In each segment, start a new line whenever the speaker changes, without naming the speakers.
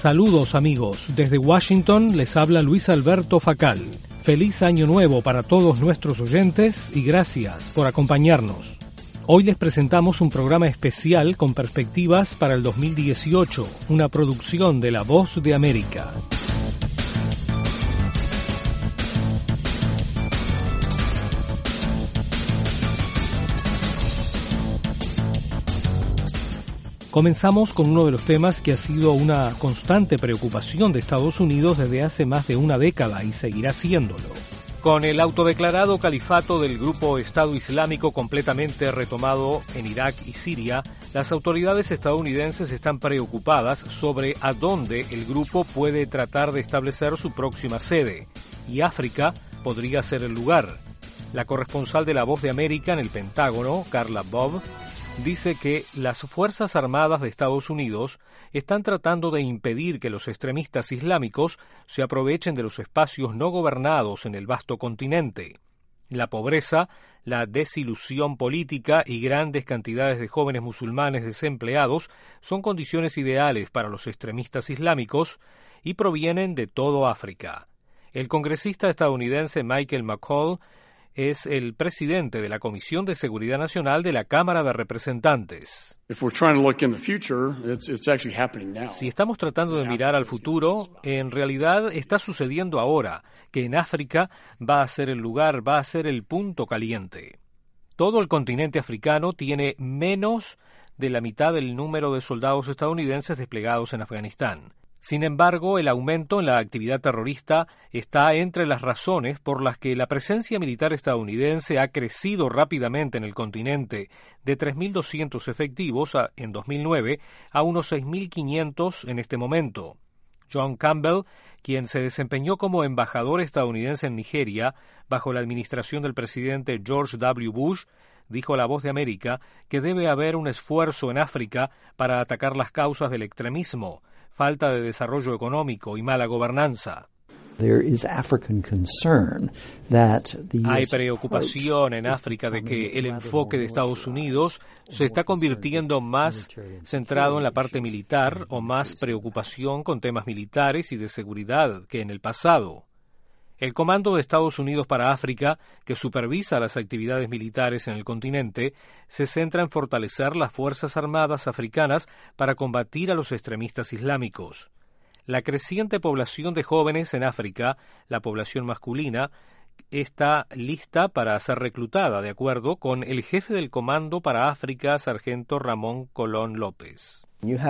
Saludos amigos, desde Washington les habla Luis Alberto Facal. Feliz año nuevo para todos nuestros oyentes y gracias por acompañarnos. Hoy les presentamos un programa especial con perspectivas para el 2018, una producción de La Voz de América. Comenzamos con uno de los temas que ha sido una constante preocupación de Estados Unidos desde hace más de una década y seguirá siéndolo. Con el autodeclarado califato del grupo Estado Islámico completamente retomado en Irak y Siria, las autoridades estadounidenses están preocupadas sobre a dónde el grupo puede tratar de establecer su próxima sede, y África podría ser el lugar. La corresponsal de La Voz de América en el Pentágono, Carla Bob, dice que las Fuerzas Armadas de Estados Unidos están tratando de impedir que los extremistas islámicos se aprovechen de los espacios no gobernados en el vasto continente. La pobreza, la desilusión política y grandes cantidades de jóvenes musulmanes desempleados son condiciones ideales para los extremistas islámicos y provienen de todo África. El congresista estadounidense Michael McCaul es el presidente de la Comisión de Seguridad Nacional de la Cámara de Representantes. Si estamos tratando de mirar al futuro, en realidad está sucediendo ahora, que en África va a ser el lugar, va a ser el punto caliente. Todo el continente africano tiene menos de la mitad del número de soldados estadounidenses desplegados en Afganistán. Sin embargo, el aumento en la actividad terrorista está entre las razones por las que la presencia militar estadounidense ha crecido rápidamente en el continente, de 3.200 efectivos en 2009 a unos 6.500 en este momento. John Campbell, quien se desempeñó como embajador estadounidense en Nigeria bajo la administración del presidente George W. Bush, dijo a La Voz de América que debe haber un esfuerzo en África para atacar las causas del extremismo, falta de desarrollo económico y mala gobernanza. Hay preocupación en África de que el enfoque de Estados Unidos se está convirtiendo más centrado en la parte militar o más preocupación con temas militares y de seguridad que en el pasado. El Comando de Estados Unidos para África, que supervisa las actividades militares en el continente, se centra en fortalecer las Fuerzas Armadas africanas para combatir a los extremistas islámicos. La creciente población de jóvenes en África, la población masculina, está lista para ser reclutada, de acuerdo con el jefe del Comando para África, sargento Ramón Colón López.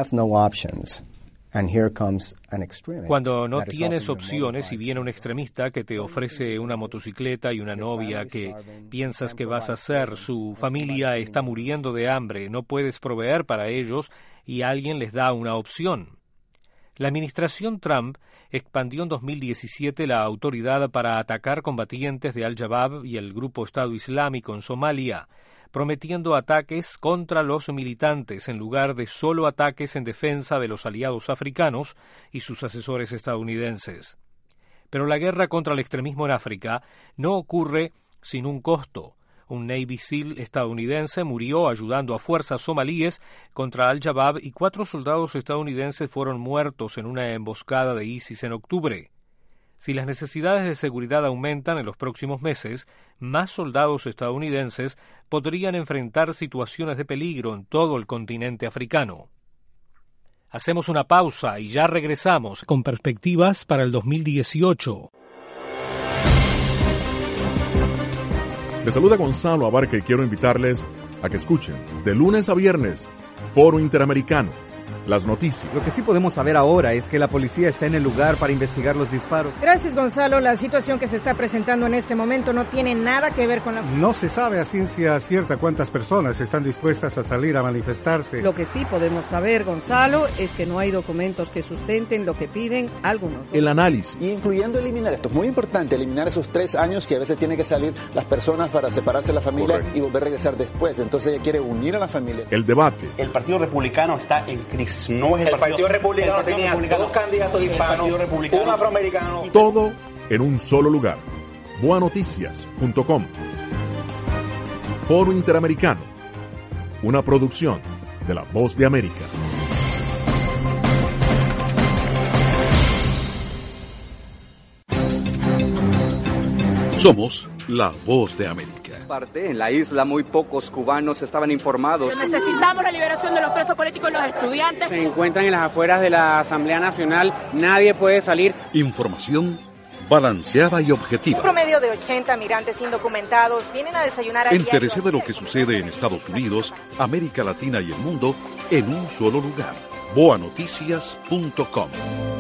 Cuando no tienes opciones y viene un extremista que te ofrece una motocicleta y una novia que piensas que vas a hacer, su familia está muriendo de hambre, no puedes proveer para ellos y alguien les da una opción. La administración Trump expandió en 2017 la autoridad para atacar combatientes de Al-Shabaab y el grupo Estado Islámico en Somalia, prometiendo ataques contra los militantes en lugar de solo ataques en defensa de los aliados africanos y sus asesores estadounidenses. Pero la guerra contra el extremismo en África no ocurre sin un costo. Un Navy SEAL estadounidense murió ayudando a fuerzas somalíes contra Al-Shabaab y 4 soldados estadounidenses fueron muertos en una emboscada de ISIS en octubre. Si las necesidades de seguridad aumentan en los próximos meses, más soldados estadounidenses podrían enfrentar situaciones de peligro en todo el continente africano. Hacemos una pausa y ya regresamos con perspectivas para el 2018.
Les saluda Gonzalo Abarca y quiero invitarles a que escuchen de lunes a viernes Foro Interamericano. Las noticias.
Lo que sí podemos saber ahora es que la policía está en el lugar para investigar los disparos.
Gracias, Gonzalo. La situación que se está presentando en este momento no tiene nada que ver con la...
No se sabe a ciencia cierta cuántas personas están dispuestas a salir a manifestarse.
Lo que sí podemos saber, Gonzalo, es que no hay documentos que sustenten lo que piden algunos.
El análisis.
Incluyendo eliminar, esto es muy importante, eliminar esos 3 años que a veces tienen que salir las personas para separarse de la familia. Correcto. Y volver a regresar después. Entonces ella quiere unir a la familia.
El debate.
El Partido Republicano está en crisis. No es el Partido Republicano tenía 2 candidatos hispanos, un afroamericano.
Todo en un solo lugar. boanoticias.com. Foro Interamericano. Una producción de La Voz de América.
Somos la voz de América.
En la isla muy pocos cubanos estaban informados.
Necesitamos la liberación de los presos políticos y los estudiantes.
Se encuentran en las afueras de la Asamblea Nacional. Nadie puede salir.
Información balanceada y objetiva.
Un promedio de 80 migrantes indocumentados vienen a desayunar.
Entérese de lo que sucede en Estados Unidos, América Latina y el mundo en un solo lugar. boanoticias.com.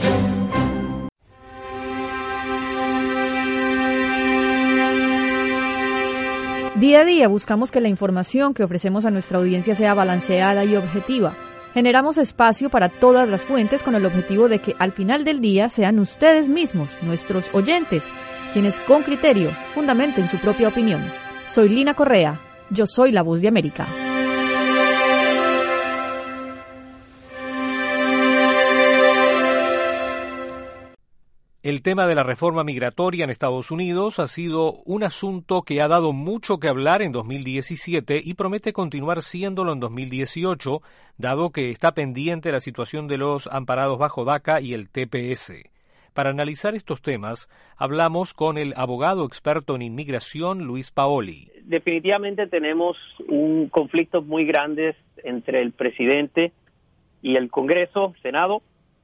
Día a día buscamos que la información que ofrecemos a nuestra audiencia sea balanceada y objetiva. Generamos espacio para todas las fuentes con el objetivo de que al final del día sean ustedes mismos, nuestros oyentes, quienes con criterio fundamenten su propia opinión. Soy Lina Correa, yo soy la voz de América.
El tema de la reforma migratoria en Estados Unidos ha sido un asunto que ha dado mucho que hablar en 2017 y promete continuar siéndolo en 2018, dado que está pendiente la situación de los amparados bajo DACA y el TPS. Para analizar estos temas, hablamos con el abogado experto en inmigración, Luis Paoli.
Definitivamente tenemos un conflicto muy grande entre el presidente y el Congreso, Senado.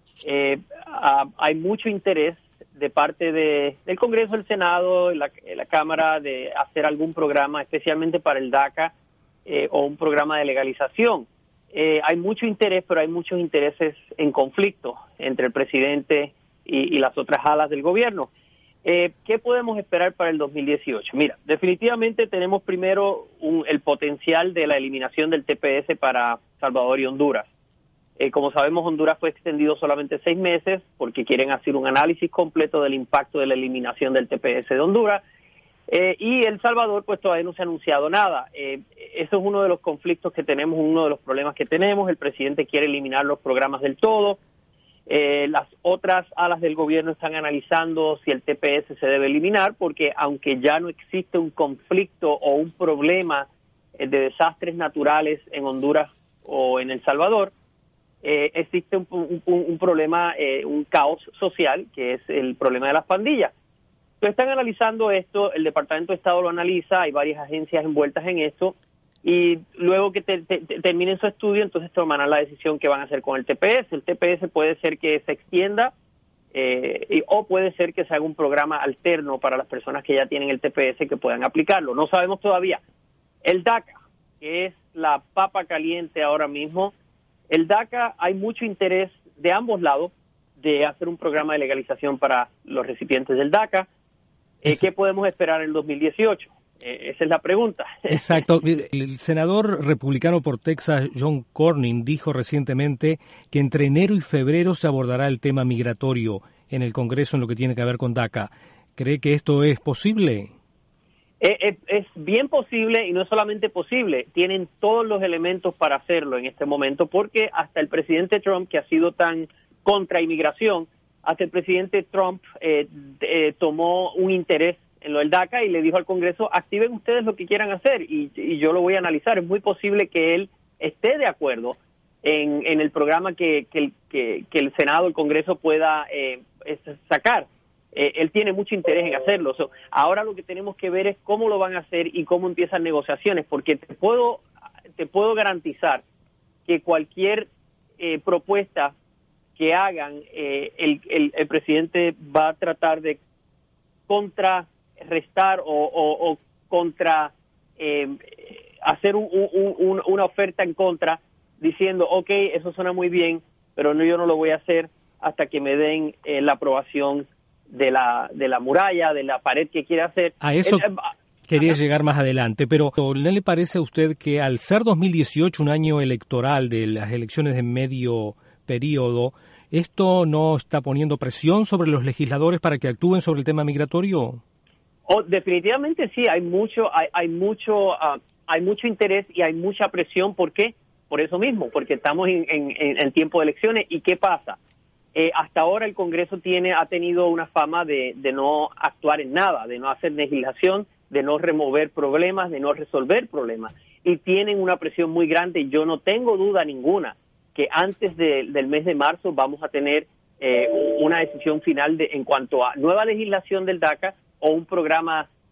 Hay mucho interés de parte del Congreso, el Senado, la Cámara, de hacer algún programa, especialmente para el DACA, o un programa de legalización. Hay mucho interés, pero hay muchos intereses en conflicto entre el presidente y las otras alas del gobierno. ¿Qué podemos esperar para el 2018? Mira, definitivamente tenemos primero el potencial de la eliminación del TPS para Salvador y Honduras. Como sabemos, Honduras fue extendido solamente 6 meses porque quieren hacer un análisis completo del impacto de la eliminación del TPS de Honduras. Y El Salvador, pues todavía no se ha anunciado nada. Eso es uno de los conflictos que tenemos, uno de los problemas que tenemos. El presidente quiere eliminar los programas del todo. Las otras alas del gobierno están analizando si el TPS se debe eliminar, porque aunque ya no existe un conflicto o un problema de desastres naturales en Honduras o en El Salvador, existe un problema, un caos social, que es el problema de las pandillas. Entonces están analizando esto, el Departamento de Estado lo analiza, hay varias agencias envueltas en esto, y luego que terminen su estudio, entonces tomarán la decisión que van a hacer con el TPS. El TPS puede ser que se extienda, o puede ser que se haga un programa alterno para las personas que ya tienen el TPS que puedan aplicarlo. No sabemos todavía. El DACA, que es la papa caliente ahora mismo, el DACA, hay mucho interés de ambos lados de hacer un programa de legalización para los recipientes del DACA. ¿Qué podemos esperar en el 2018? Esa es la pregunta.
Exacto. El senador republicano por Texas, John Cornyn, dijo recientemente que entre enero y febrero se abordará el tema migratorio en el Congreso en lo que tiene que ver con DACA. ¿Cree que esto es posible?
Es bien posible, y no es solamente posible, tienen todos los elementos para hacerlo en este momento, porque hasta el presidente Trump, que ha sido tan contra inmigración, hasta el presidente Trump tomó un interés en lo del DACA y le dijo al Congreso, activen ustedes lo que quieran hacer y yo lo voy a analizar. Es muy posible que él esté de acuerdo en el programa que el Senado, el Congreso pueda sacar. Él tiene mucho interés en hacerlo. Ahora lo que tenemos que ver es cómo lo van a hacer y cómo empiezan negociaciones, porque te puedo garantizar que cualquier propuesta que hagan, el presidente va a tratar de contrarrestar o hacer una oferta en contra, diciendo, ok, eso suena muy bien, pero yo no lo voy a hacer hasta que me den la aprobación de la muralla, de la pared que quiere hacer.
A eso quería llegar más adelante, pero ¿no le parece a usted que al ser 2018 un año electoral de las elecciones de medio periodo, esto no está poniendo presión sobre los legisladores para que actúen sobre el tema migratorio?
Definitivamente sí, hay mucho interés y hay mucha presión. ¿Por qué? Por eso mismo, porque estamos en tiempo de elecciones. ¿Y qué pasa? Hasta ahora el Congreso ha tenido una fama de no actuar en nada, de no hacer legislación, de no remover problemas, de no resolver problemas. Y tienen una presión muy grande. Yo no tengo duda ninguna que antes del mes de marzo vamos a tener una decisión final en cuanto a nueva legislación del DACA o un programa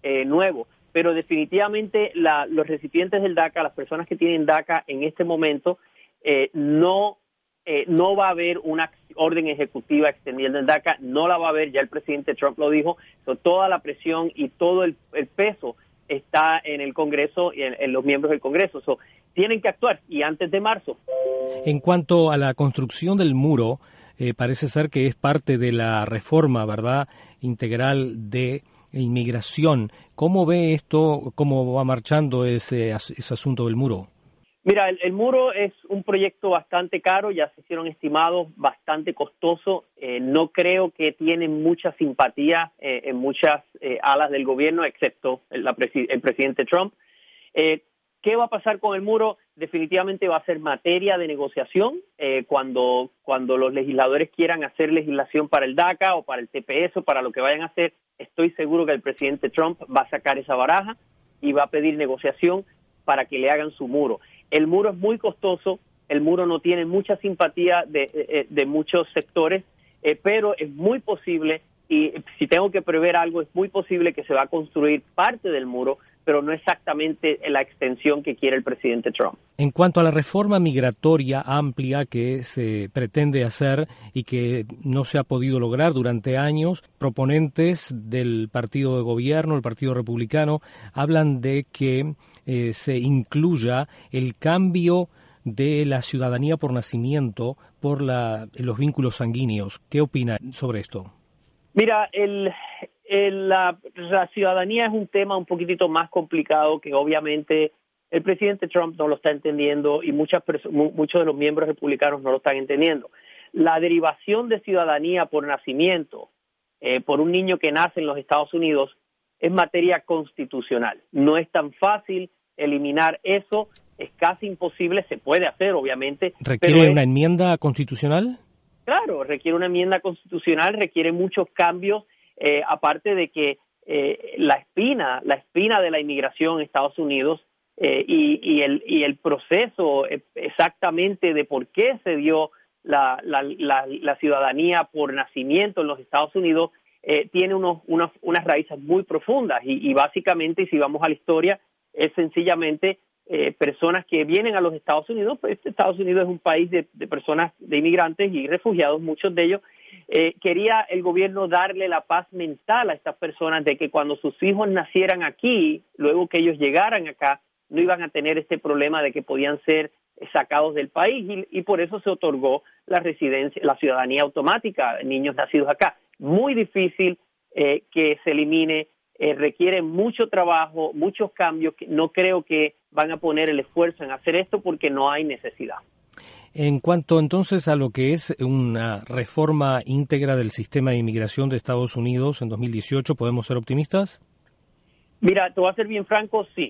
nuevo. Pero definitivamente los recipientes del DACA, las personas que tienen DACA en este momento, no va a haber una orden ejecutiva extendiendo el DACA, no la va a haber, ya el presidente Trump lo dijo, toda la presión y todo el peso está en el Congreso y en los miembros del Congreso. Tienen que actuar y antes de marzo.
En cuanto a la construcción del muro, parece ser que es parte de la reforma, ¿verdad?, integral de inmigración. ¿Cómo ve esto? ¿Cómo va marchando ese asunto del muro?
Mira, el muro es un proyecto bastante caro, ya se hicieron estimados, bastante costoso. No creo que tiene mucha simpatía en muchas alas del gobierno, excepto el presidente Trump. ¿Qué va a pasar con el muro? Definitivamente va a ser materia de negociación cuando los legisladores quieran hacer legislación para el DACA o para el TPS o para lo que vayan a hacer. Estoy seguro que el presidente Trump va a sacar esa baraja y va a pedir negociación para que le hagan su muro. El muro es muy costoso, el muro no tiene mucha simpatía de muchos sectores, pero es muy posible, y si tengo que prever algo, es muy posible que se va a construir parte del muro, pero no exactamente la extensión que quiere el presidente Trump.
En cuanto a la reforma migratoria amplia que se pretende hacer y que no se ha podido lograr durante años, proponentes del partido de gobierno, el Partido Republicano, hablan de que se incluya el cambio de la ciudadanía por nacimiento por los vínculos sanguíneos. ¿Qué opina sobre esto?
Mira, la ciudadanía es un tema un poquitito más complicado que obviamente el presidente Trump no lo está entendiendo y muchos de los miembros republicanos no lo están entendiendo. La derivación de ciudadanía por nacimiento por un niño que nace en los Estados Unidos es materia constitucional. No es tan fácil eliminar eso, es casi imposible, se puede hacer obviamente.
¿Requiere una enmienda constitucional?
Claro, requiere una enmienda constitucional, requiere muchos cambios. Aparte de que la espina de la inmigración en Estados Unidos y el proceso exactamente de por qué se dio la ciudadanía por nacimiento en los Estados Unidos tiene unas raíces muy profundas y básicamente, si vamos a la historia, es sencillamente personas que vienen a los Estados Unidos, pues Estados Unidos es un país de personas, de inmigrantes y refugiados, muchos de ellos. Quería el gobierno darle la paz mental a estas personas de que cuando sus hijos nacieran aquí, luego que ellos llegaran acá, no iban a tener este problema de que podían ser sacados del país y por eso se otorgó la ciudadanía automática, niños nacidos acá. Muy difícil que se elimine, requiere mucho trabajo, muchos cambios. No creo que van a poner el esfuerzo en hacer esto porque no hay necesidad.
En cuanto entonces a lo que es una reforma íntegra del sistema de inmigración de Estados Unidos en 2018, ¿podemos ser optimistas?
Mira, te voy a ser bien franco, sí.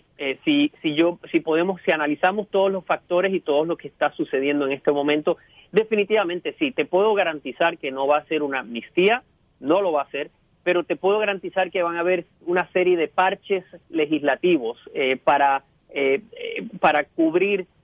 Si analizamos todos los factores y todo lo que está sucediendo en este momento, definitivamente sí. Te puedo garantizar que no va a ser una amnistía, no lo va a hacer, pero te puedo garantizar que van a haber una serie de parches legislativos para cubrir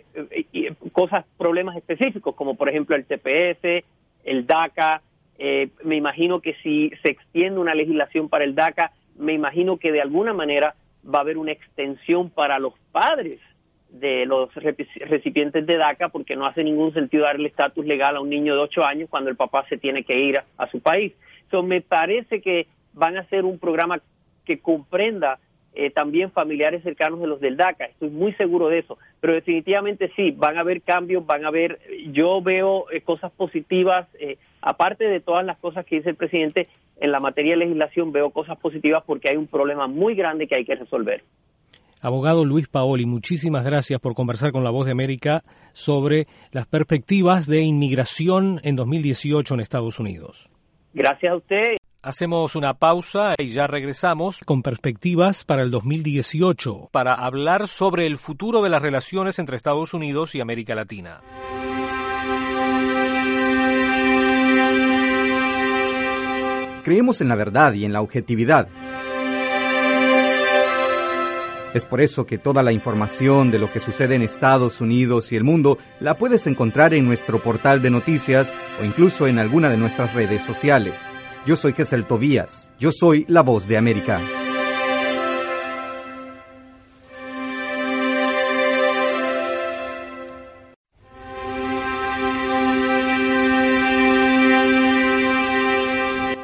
problemas específicos, como por ejemplo el TPS, el DACA. Me imagino que si se extiende una legislación para el DACA, me imagino que de alguna manera va a haber una extensión para los padres de los recipientes de DACA, porque no hace ningún sentido darle estatus legal a un niño de 8 años cuando el papá se tiene que ir a su país. Me parece que van a hacer un programa que comprenda también familiares cercanos de los del DACA. Estoy muy seguro de eso, pero definitivamente sí, van a haber cambios, yo veo cosas positivas, aparte de todas las cosas que dice el presidente, en la materia de legislación veo cosas positivas porque hay un problema muy grande que hay que resolver.
Abogado Luis Paoli, muchísimas gracias por conversar con La Voz de América sobre las perspectivas de inmigración en 2018 en Estados Unidos.
Gracias a usted.
Hacemos una pausa y ya regresamos con perspectivas para el 2018 para hablar sobre el futuro de las relaciones entre Estados Unidos y América Latina.
Creemos en la verdad y en la objetividad. Es por eso que toda la información de lo que sucede en Estados Unidos y el mundo la puedes encontrar en nuestro portal de noticias o incluso en alguna de nuestras redes sociales. Yo soy Gesell Tobías. Yo soy La Voz de América.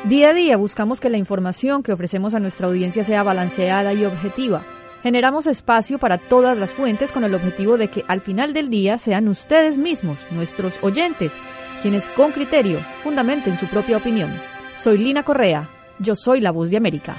Día a día buscamos que la información que ofrecemos a nuestra audiencia sea balanceada y objetiva. Generamos espacio para todas las fuentes con el objetivo de que al final del día sean ustedes mismos, nuestros oyentes, quienes con criterio fundamenten su propia opinión. Soy Lina Correa, yo soy La Voz de América.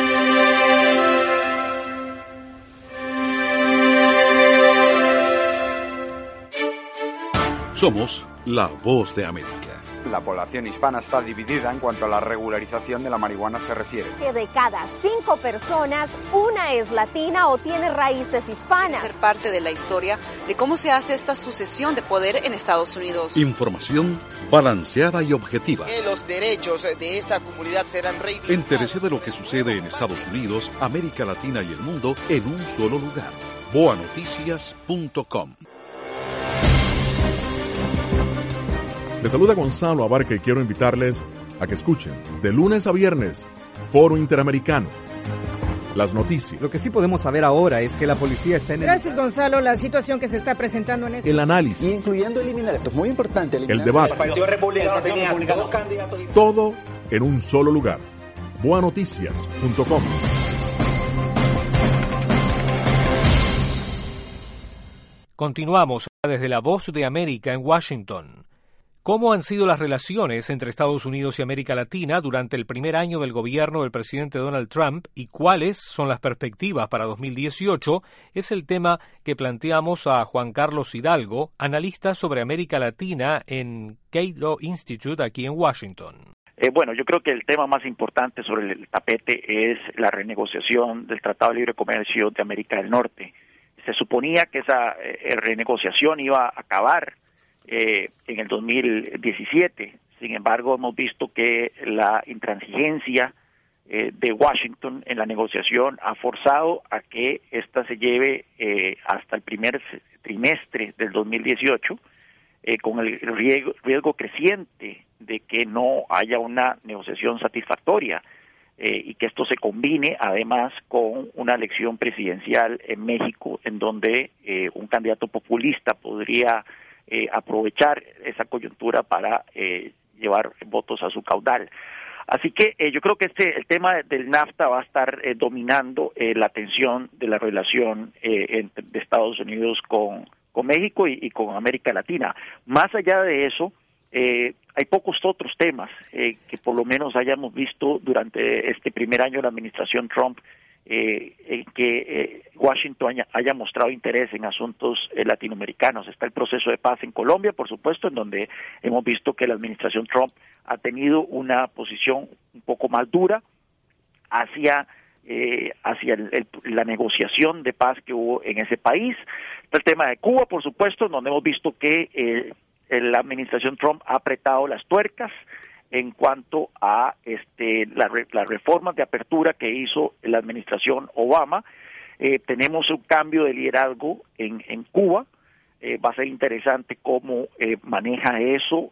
Somos La Voz de América.
La población hispana está dividida en cuanto a la regularización de la marihuana se refiere.
Que de cada 5 personas, una es latina o tiene raíces hispanas.
Ser parte de la historia de cómo se hace esta sucesión de poder en Estados Unidos.
Información balanceada y objetiva.
Que los derechos de esta comunidad serán reivindicados.
Entérese de lo que sucede en Estados Unidos, América Latina y el mundo en un solo lugar. boanoticias.com.
Les saluda Gonzalo Abarca y quiero invitarles a que escuchen de lunes a viernes Foro Interamericano. Las noticias.
Lo que sí podemos saber ahora es que la policía está en
Gracias, Gonzalo. La situación que se está presentando en este...
El análisis.
Incluyendo eliminar, esto es muy importante.
El debate.
El Partido Republicano tenía dos candidatos.
Todo en un solo lugar. boanoticias.com.
Continuamos desde La Voz de América en Washington. ¿Cómo han sido las relaciones entre Estados Unidos y América Latina durante el primer año del gobierno del presidente Donald Trump y cuáles son las perspectivas para 2018? Es el tema que planteamos a Juan Carlos Hidalgo, analista sobre América Latina en Cato Institute aquí en Washington.
Bueno, yo creo que el tema más importante sobre el tapete es la renegociación del Tratado de Libre Comercio de América del Norte. Se suponía que esa renegociación iba a acabar en el 2017. Sin embargo, hemos visto que la intransigencia de Washington en la negociación ha forzado a que esta se lleve hasta el primer trimestre del 2018, con el riesgo creciente de que no haya una negociación satisfactoria y que esto se combine además con una elección presidencial en México, en donde un candidato populista podría aprovechar esa coyuntura para llevar votos a su caudal. Así que yo creo que el tema del NAFTA va a estar dominando la atención de la relación de Estados Unidos con México y con América Latina. Más allá de eso, hay pocos otros temas que por lo menos hayamos visto durante este primer año de la administración Trump, que Washington haya mostrado interés en asuntos latinoamericanos. Está el proceso de paz en Colombia, por supuesto, en donde hemos visto que la administración Trump ha tenido una posición un poco más dura hacia la negociación de paz que hubo en ese país. Está el tema de Cuba, por supuesto, donde hemos visto que la administración Trump ha apretado las tuercas en cuanto a las reformas de apertura que hizo la administración Obama. Tenemos un cambio de liderazgo en Cuba. Va a ser interesante cómo maneja eso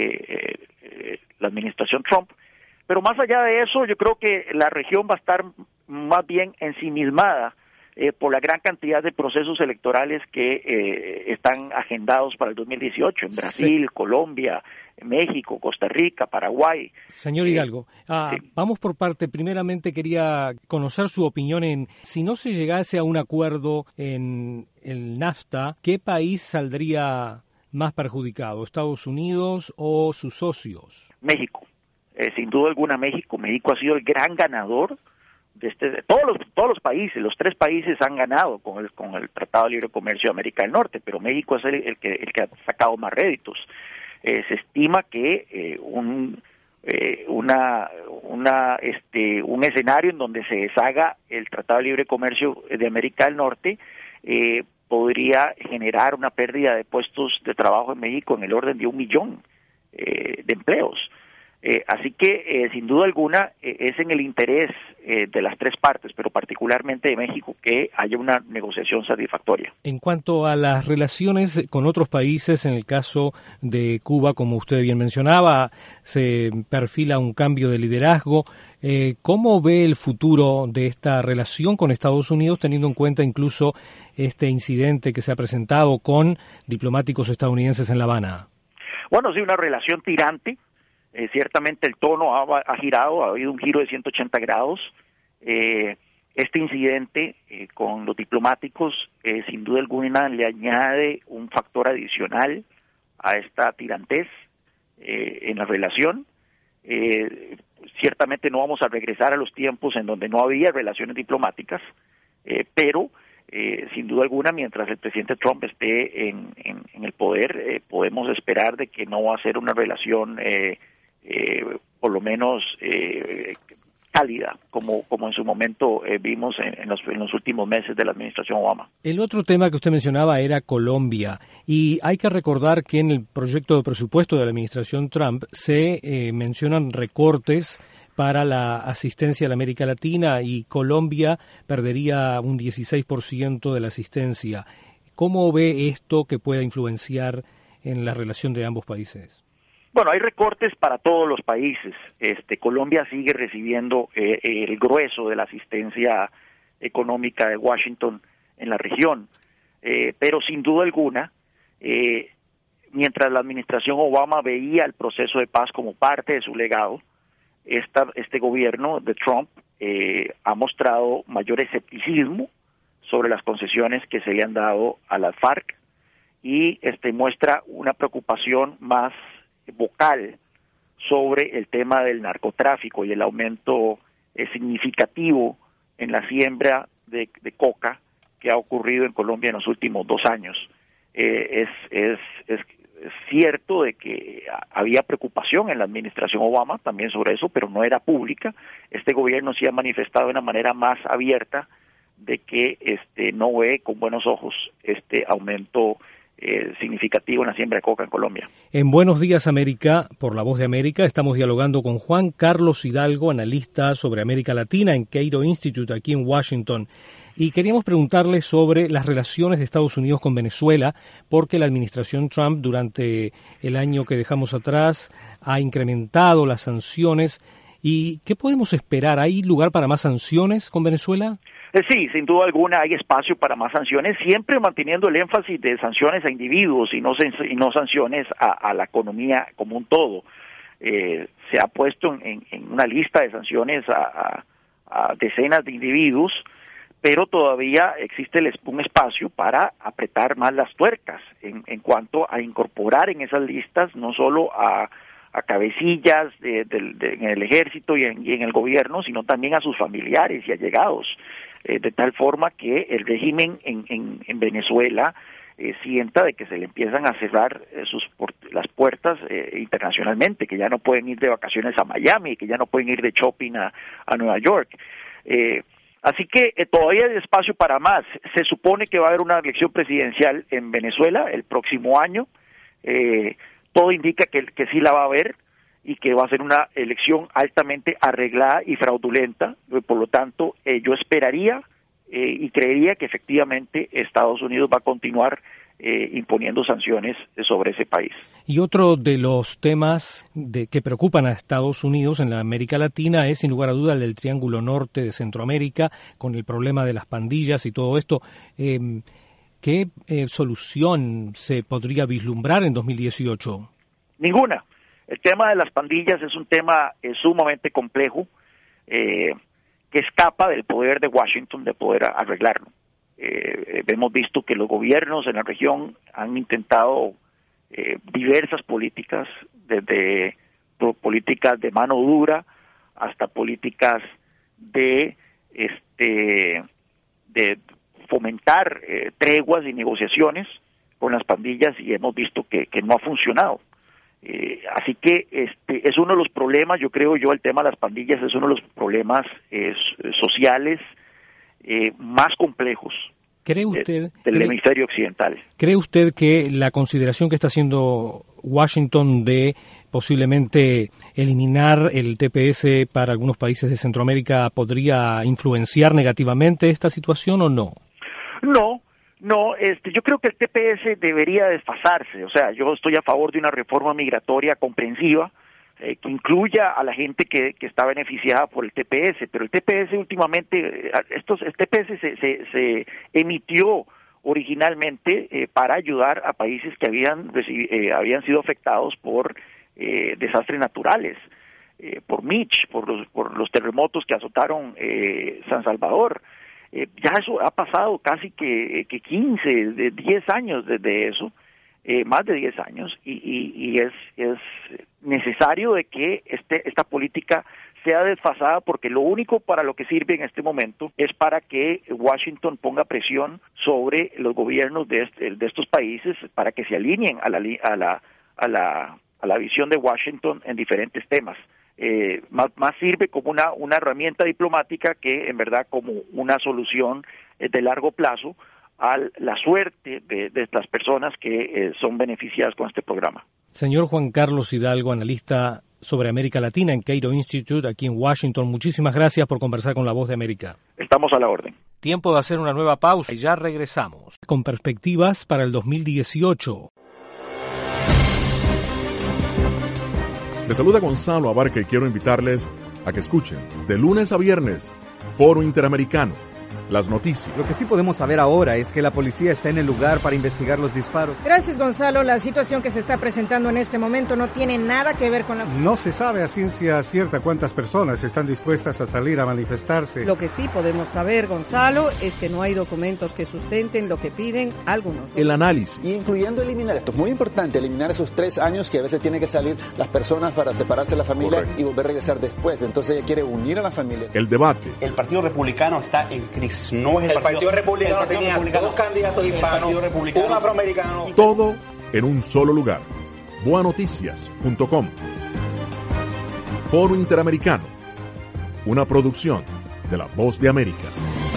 la administración Trump. Pero más allá de eso, yo creo que la región va a estar más bien ensimismada por la gran cantidad de procesos electorales que están agendados para el 2018 en Brasil, sí, Colombia, México, Costa Rica, Paraguay.
Señor Hidalgo, sí. Vamos por parte. Primeramente quería conocer su opinión en si no se llegase a un acuerdo en el NAFTA, ¿qué país saldría más perjudicado, Estados Unidos o sus socios?
México. Sin duda alguna México. México ha sido el gran ganador de todos los países. Los 3 países han ganado con el Tratado de Libre Comercio de América del Norte, pero México es el que ha sacado más réditos. Se estima que un escenario en donde se deshaga el Tratado de Libre Comercio de América del Norte podría generar una pérdida de puestos de trabajo en México en el orden de 1 millón de empleos. Así que, sin duda alguna, es en el interés de las 3 partes, pero particularmente de México, que haya una negociación satisfactoria.
En cuanto a las relaciones con otros países, en el caso de Cuba, como usted bien mencionaba, se perfila un cambio de liderazgo. ¿Cómo ve el futuro de esta relación con Estados Unidos, teniendo en cuenta incluso este incidente que se ha presentado con diplomáticos estadounidenses en La Habana?
Bueno, sí, una relación tirante. Ciertamente el tono ha girado, ha habido un giro de 180 grados. Este incidente con los diplomáticos sin duda alguna le añade un factor adicional a esta tirantez en la relación. Ciertamente no vamos a regresar a los tiempos en donde no había relaciones diplomáticas, pero sin duda alguna, mientras el presidente Trump esté en el poder, podemos esperar de que no va a ser una relación por lo menos cálida, como en su momento vimos en los últimos meses de la administración Obama.
El otro tema que usted mencionaba era Colombia, y hay que recordar que en el proyecto de presupuesto de la administración Trump se mencionan recortes para la asistencia a la América Latina, y Colombia perdería un 16% de la asistencia. ¿Cómo ve esto que pueda influenciar en la relación de ambos países?
Bueno, hay recortes para todos los países. Colombia sigue recibiendo el grueso de la asistencia económica de Washington en la región, pero sin duda alguna, mientras la administración Obama veía el proceso de paz como parte de su legado, este gobierno de Trump ha mostrado mayor escepticismo sobre las concesiones que se le han dado a las FARC y muestra una preocupación más vocal sobre el tema del narcotráfico y el aumento significativo en la siembra de coca que ha ocurrido en Colombia en los últimos 2 años. Es cierto de que había preocupación en la administración Obama también sobre eso, pero no era pública. Este gobierno sí ha manifestado de una manera más abierta de que no ve con buenos ojos este aumento significativo en la siembra de coca en Colombia.
En Buenos Días América, por La Voz de América, estamos dialogando con Juan Carlos Hidalgo, analista sobre América Latina en Cato Institute, aquí en Washington. Y queríamos preguntarle sobre las relaciones de Estados Unidos con Venezuela, porque la administración Trump durante el año que dejamos atrás ha incrementado las sanciones. ¿Y qué podemos esperar? ¿Hay lugar para más sanciones con Venezuela?
Sí, sin duda alguna hay espacio para más sanciones, siempre manteniendo el énfasis de sanciones a individuos y no sanciones a la economía como un todo. Se ha puesto en una lista de sanciones a decenas de individuos, pero todavía existe un espacio para apretar más las tuercas en cuanto a incorporar en esas listas no solo a cabecillas en el ejército y en el gobierno, sino también a sus familiares y allegados, de tal forma que el régimen en Venezuela sienta de que se le empiezan a cerrar las puertas internacionalmente, que ya no pueden ir de vacaciones a Miami, que ya no pueden ir de shopping a Nueva York. Así que todavía hay espacio para más. Se supone que va a haber una elección presidencial en Venezuela el próximo año. Todo indica que sí la va a haber y que va a ser una elección altamente arreglada y fraudulenta. Por lo tanto, yo esperaría y creería que efectivamente Estados Unidos va a continuar imponiendo sanciones sobre ese país.
Y otro de los temas que preocupan a Estados Unidos en la América Latina es, sin lugar a duda, el del Triángulo Norte de Centroamérica, con el problema de las pandillas y todo esto. ¿Qué solución se podría vislumbrar en 2018?
Ninguna. El tema de las pandillas es un tema sumamente complejo que escapa del poder de Washington de poder arreglarlo. Hemos visto que los gobiernos en la región han intentado diversas políticas, desde políticas de mano dura hasta políticas de fomentar treguas y negociaciones con las pandillas, y hemos visto que no ha funcionado. Así que es uno de los problemas, el tema de las pandillas es uno de los problemas sociales más complejos del hemisferio occidental.
¿Cree usted que la consideración que está haciendo Washington de posiblemente eliminar el TPS para algunos países de Centroamérica podría influenciar negativamente esta situación o no?
No, yo creo que el TPS debería desfasarse. O sea, yo estoy a favor de una reforma migratoria comprensiva que incluya a la gente que está beneficiada por el TPS, pero el TPS últimamente, el TPS se emitió originalmente para ayudar a países que habían sido afectados por desastres naturales, por Mitch, por los terremotos que azotaron San Salvador. Ya eso ha pasado casi que 10 años desde eso, más de 10 años, y es necesario de que esta política sea desfasada, porque lo único para lo que sirve en este momento es para que Washington ponga presión sobre los gobiernos de estos países para que se alineen a la visión de Washington en diferentes temas. Más sirve como una herramienta diplomática que en verdad como una solución de largo plazo a la suerte de estas personas que son beneficiadas con este programa.
Señor Juan Carlos Hidalgo, analista sobre América Latina en Cato Institute, aquí en Washington, muchísimas gracias por conversar con La Voz de América.
Estamos a la orden.
Tiempo de hacer una nueva pausa y ya regresamos con perspectivas para el 2018.
Les saluda Gonzalo Abarca y quiero invitarles a que escuchen de lunes a viernes Foro Interamericano, las noticias.
Lo que sí podemos saber ahora es que la policía está en el lugar para investigar los disparos.
Gracias, Gonzalo. La situación que se está presentando en este momento no tiene nada que ver con la...
No se sabe a ciencia cierta cuántas personas están dispuestas a salir a manifestarse.
Lo que sí podemos saber, Gonzalo, es que no hay documentos que sustenten lo que piden algunos.
El análisis.
Incluyendo eliminar, esto es muy importante, eliminar esos 3 años que a veces tienen que salir las personas para separarse de la familia. Correcto. Y volver a regresar después. Entonces ella quiere unir a la familia.
El debate.
El Partido Republicano está en crisis. No es el Partido Republicano tenía 2 candidatos hispanos, un afroamericano.
Todo en un solo lugar. boanoticias.com. Foro Interamericano, una producción de La Voz de América.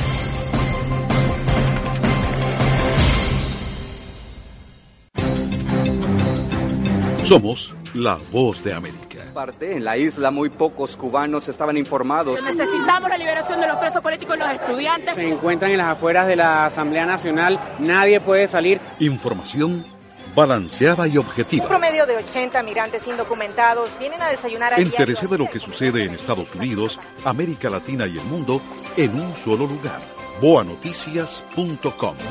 Somos La Voz de América.
En la isla muy pocos cubanos estaban informados.
Necesitamos la liberación de los presos políticos y los estudiantes.
Se encuentran en las afueras de la Asamblea Nacional, nadie puede salir.
Información balanceada y objetiva.
Un promedio de 80 migrantes indocumentados vienen a desayunar allí.
Entérese de lo que sucede en Estados Unidos, América Latina y el mundo en un solo lugar. boanoticias.com.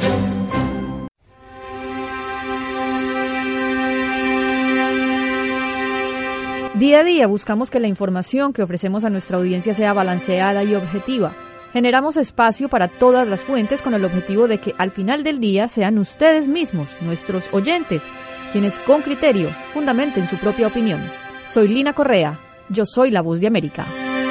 Día a día buscamos que la información que ofrecemos a nuestra audiencia sea balanceada y objetiva. Generamos espacio para todas las fuentes con el objetivo de que al final del día sean ustedes mismos, nuestros oyentes, quienes con criterio fundamenten su propia opinión. Soy Lina Correa, yo soy La Voz de América.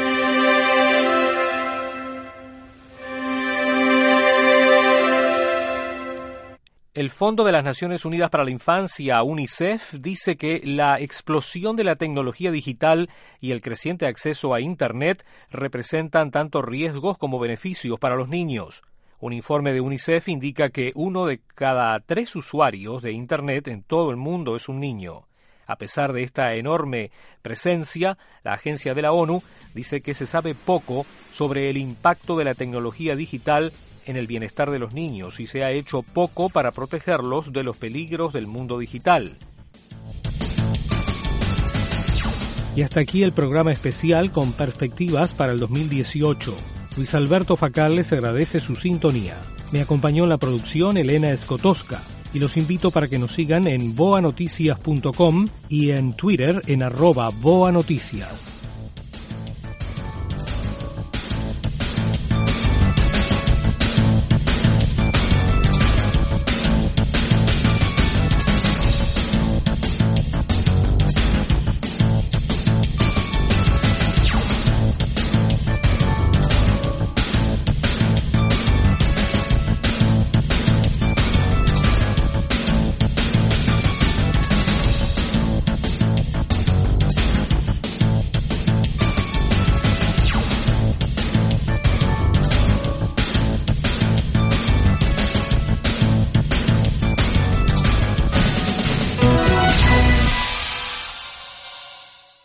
El Fondo de las Naciones Unidas para la Infancia, UNICEF, dice que la explosión de la tecnología digital y el creciente acceso a Internet representan tanto riesgos como beneficios para los niños. Un informe de UNICEF indica que 1 de cada 3 usuarios de Internet en todo el mundo es un niño. A pesar de esta enorme presencia, la agencia de la ONU dice que se sabe poco sobre el impacto de la tecnología digital en el bienestar de los niños y se ha hecho poco para protegerlos de los peligros del mundo digital. Y hasta aquí el programa especial con perspectivas para el 2018. Luis Alberto Facal les agradece su sintonía. Me acompañó en la producción Elena Escotosca y los invito para que nos sigan en boanoticias.com y en Twitter en @boanoticias.